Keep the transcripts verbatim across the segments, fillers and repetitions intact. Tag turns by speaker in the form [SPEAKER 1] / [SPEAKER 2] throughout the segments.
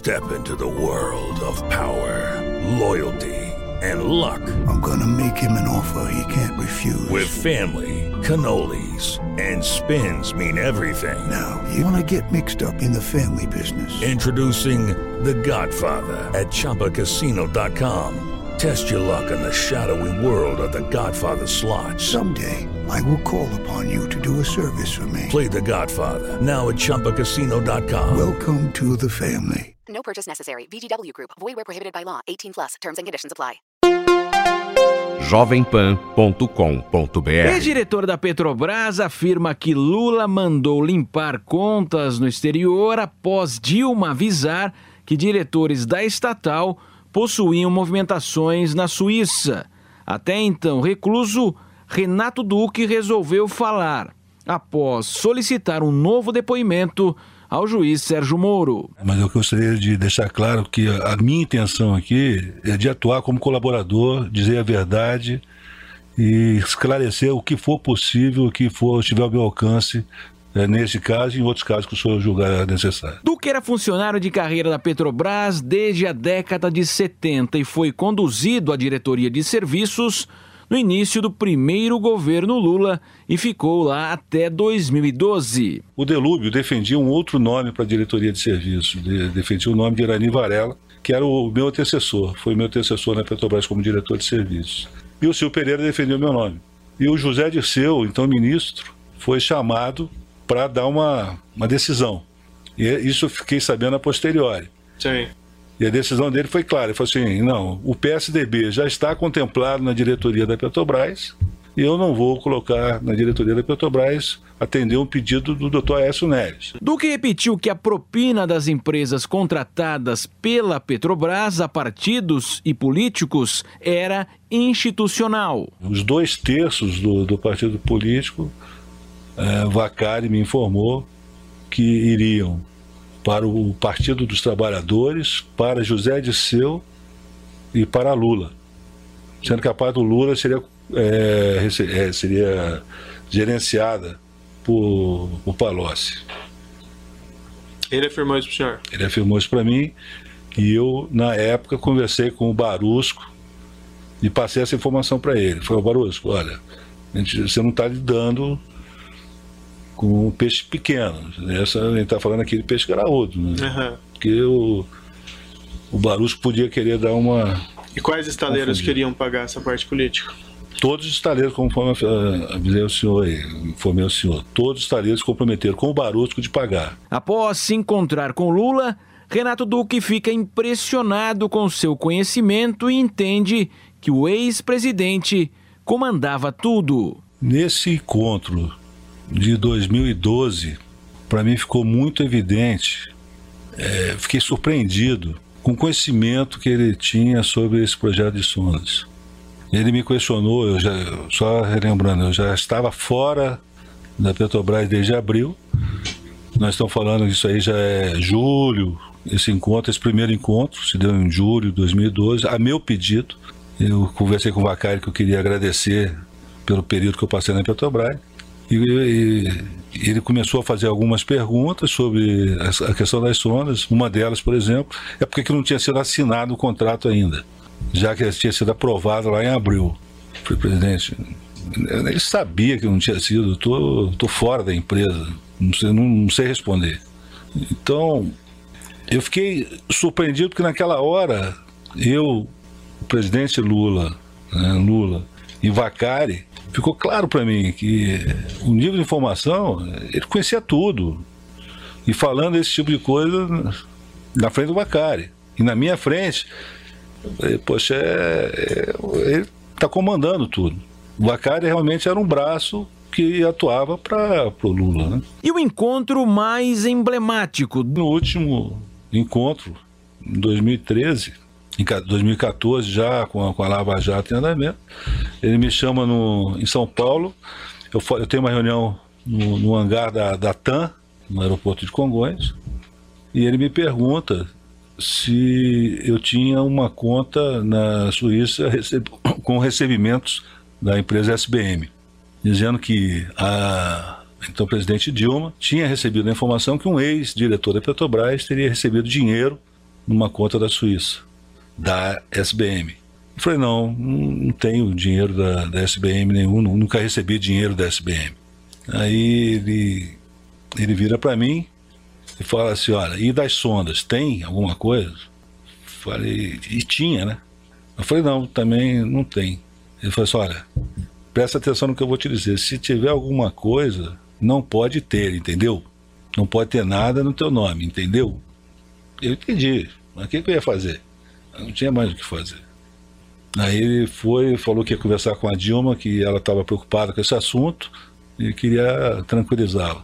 [SPEAKER 1] Step into the world of power, loyalty, and luck.
[SPEAKER 2] I'm gonna make him an offer he can't refuse.
[SPEAKER 1] With family, cannolis, and spins mean everything.
[SPEAKER 2] Now, you wanna get mixed up in the family business.
[SPEAKER 1] Introducing The Godfather at Chumba Casino dot com. Test your luck in the shadowy world of The Godfather slot.
[SPEAKER 2] Someday, I will call upon you to do a service for me.
[SPEAKER 1] Play The Godfather, now at Chumba Casino dot com.
[SPEAKER 2] Welcome to the family.
[SPEAKER 3] No purchase necessary. V G W Group. Void where prohibited by law. eighteen plus. Terms and conditions apply.
[SPEAKER 4] jovem pan ponto com ponto b r.
[SPEAKER 5] Ex-diretor da Petrobras afirma que Lula mandou limpar contas no exterior após Dilma avisar que diretores da estatal possuíam movimentações na Suíça. Até então recluso, Renato Duque resolveu falar, após solicitar um novo depoimento ao juiz Sérgio Moro.
[SPEAKER 6] Mas eu gostaria de deixar claro que a minha intenção aqui é de atuar como colaborador, dizer a verdade e esclarecer o que for possível, o que for estiver ao meu alcance, é, nesse caso e em outros casos que o senhor julgar necessário.
[SPEAKER 5] Duque era funcionário de carreira da Petrobras desde a década de setenta e foi conduzido à diretoria de serviços no início do primeiro governo Lula e ficou lá até dois mil e doze.
[SPEAKER 6] O Delúbio defendia um outro nome para a diretoria de serviços, de, defendia o nome de Irani Varela, que era o meu antecessor, foi o meu antecessor na Petrobras como diretor de serviços. E o Silvio Pereira defendeu o meu nome. E o José Dirceu, então ministro, foi chamado para dar uma, uma decisão. E isso eu fiquei sabendo a posteriori.
[SPEAKER 7] Sim.
[SPEAKER 6] E a decisão dele foi clara, ele falou assim, não, o P S D B já está contemplado na diretoria da Petrobras e eu não vou colocar na diretoria da Petrobras atender um pedido do doutor Aécio Neves.
[SPEAKER 5] Duque repetiu que a propina das empresas contratadas pela Petrobras a partidos e políticos era institucional.
[SPEAKER 6] Os dois terços do, do partido político, é, Vacari me informou que iriam para o Partido dos Trabalhadores, para José Dirceu e para Lula. Sendo que a parte do Lula seria, é, seria gerenciada por, por Palocci.
[SPEAKER 7] Ele afirmou isso para o senhor?
[SPEAKER 6] Ele afirmou isso para mim e eu, na época, conversei com o Barusco e passei essa informação para ele. Falei, Barusco, olha, você não está lidando com um peixe pequeno. Essa, a gente está falando aqui de peixe graúdo, né? Uhum. Porque o, o Barusco podia querer dar uma...
[SPEAKER 7] E quais estaleiros confundida. Queriam pagar essa parte política?
[SPEAKER 6] Todos os estaleiros, conforme avisei o senhor aí, informei o senhor, todos os estaleiros se comprometeram com o Barusco de pagar.
[SPEAKER 5] Após se encontrar com Lula, Renato Duque fica impressionado com seu conhecimento e entende que o ex-presidente comandava tudo.
[SPEAKER 6] Nesse encontro de dois mil e doze, para mim ficou muito evidente, é, fiquei surpreendido com o conhecimento que ele tinha sobre esse projeto de sondas. Ele me questionou, eu já, só relembrando, eu já estava fora da Petrobras desde abril, nós estamos falando que isso aí já é julho, esse encontro, esse primeiro encontro, se deu em julho de dois mil e doze, a meu pedido. Eu conversei com o Vacari que eu queria agradecer pelo período que eu passei na Petrobras. E, e ele começou a fazer algumas perguntas sobre a questão das sondas. Uma delas, por exemplo, é porque que não tinha sido assinado o contrato ainda, já que tinha sido aprovado lá em abril. Eu falei, presidente, ele sabia que não tinha sido, estou tô, tô fora da empresa, não sei, não, não sei responder. Então, eu fiquei surpreendido porque naquela hora, eu, o presidente Lula, né, Lula e Vacari, ficou claro para mim que o nível de informação, ele conhecia tudo. E falando esse tipo de coisa na frente do Vacari. E na minha frente, poxa, é, é, ele está comandando tudo. O Vacari realmente era um braço que atuava para o Lula, né?
[SPEAKER 5] E o encontro mais emblemático?
[SPEAKER 6] No último encontro, em dois mil e treze, em dois mil e quatorze, já com a, com a Lava Jato em andamento, ele me chama no, em São Paulo, eu, eu tenho uma reunião no, no hangar da, da TAM, no aeroporto de Congonhas, e ele me pergunta se eu tinha uma conta na Suíça receb, com recebimentos da empresa S B M, dizendo que a então presidente Dilma tinha recebido a informação que um ex-diretor da Petrobras teria recebido dinheiro numa conta da Suíça, da S B M. Eu falei, não, não tenho dinheiro da, da S B M nenhum, nunca recebi dinheiro da S B M. Aí ele, ele vira para mim e fala assim, olha, e das sondas, tem alguma coisa? Falei, e tinha, né? Eu falei, não, também não tem. Ele falou assim, olha, presta atenção no que eu vou te dizer, se tiver alguma coisa, não pode ter, entendeu? Não pode ter nada no teu nome, entendeu? Eu entendi, mas o que, que eu ia fazer? Eu não tinha mais o que fazer. Aí ele foi, falou que ia conversar com a Dilma, que ela estava preocupada com esse assunto e queria tranquilizá-la.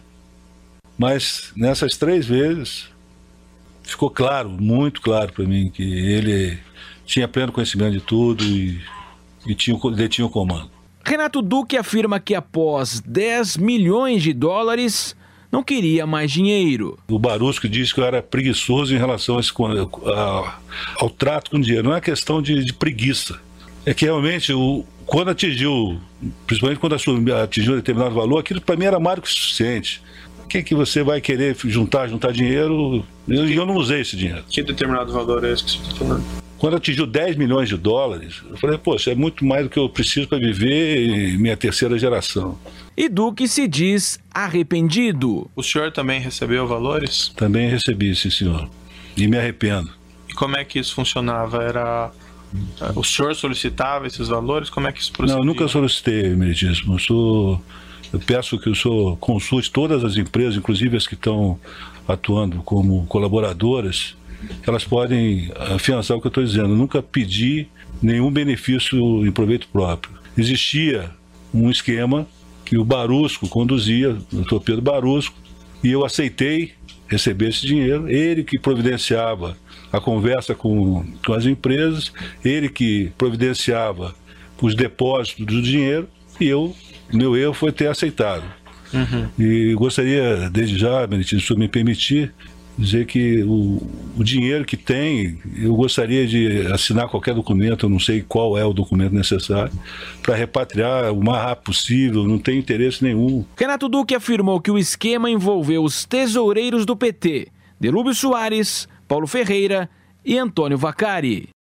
[SPEAKER 6] Mas nessas três vezes ficou claro, muito claro para mim, que ele tinha pleno conhecimento de tudo e, e tinha, detinha o comando.
[SPEAKER 5] Renato Duque afirma que após dez milhões de dólares não queria mais dinheiro.
[SPEAKER 6] O Barusco disse que eu era preguiçoso em relação a esse, a, ao trato com dinheiro. Não é questão de, de preguiça. É que realmente, o, quando atingiu, principalmente quando atingiu um determinado valor, aquilo para mim era mais do que suficiente. O que, que você vai querer juntar, juntar dinheiro? E eu, eu não usei esse dinheiro.
[SPEAKER 7] Que determinado valor é esse que você está falando?
[SPEAKER 6] Quando atingiu dez milhões de dólares, eu falei, poxa, é muito mais do que eu preciso para viver em minha terceira geração.
[SPEAKER 5] E Duque se diz arrependido.
[SPEAKER 7] O senhor também recebeu valores?
[SPEAKER 6] Também recebi, sim, senhor. E me arrependo.
[SPEAKER 7] E como é que isso funcionava? Era... O senhor solicitava esses valores? Como é que isso procedia?
[SPEAKER 6] Não, eu nunca solicitei, meritíssimo. Eu, sou... eu peço que o senhor consulte todas as empresas, inclusive as que estão atuando como colaboradoras, elas podem afiançar o que eu estou dizendo. Eu nunca pedi nenhum benefício em proveito próprio. Existia um esquema que o Barusco conduzia, o doutor Pedro Barusco, e eu aceitei receber esse dinheiro. Ele que providenciava a conversa com, com as empresas, ele que providenciava os depósitos do dinheiro, e eu, meu erro foi ter aceitado. Uhum. E gostaria, desde já, Benedito, se o senhor me permitir, dizer que o, o dinheiro que tem, eu gostaria de assinar qualquer documento, eu não sei qual é o documento necessário, para repatriar o mais rápido possível, não tem interesse nenhum.
[SPEAKER 5] Renato Duque afirmou que o esquema envolveu os tesoureiros do P T, Delúbio Soares, Paulo Ferreira e Antônio Vacari.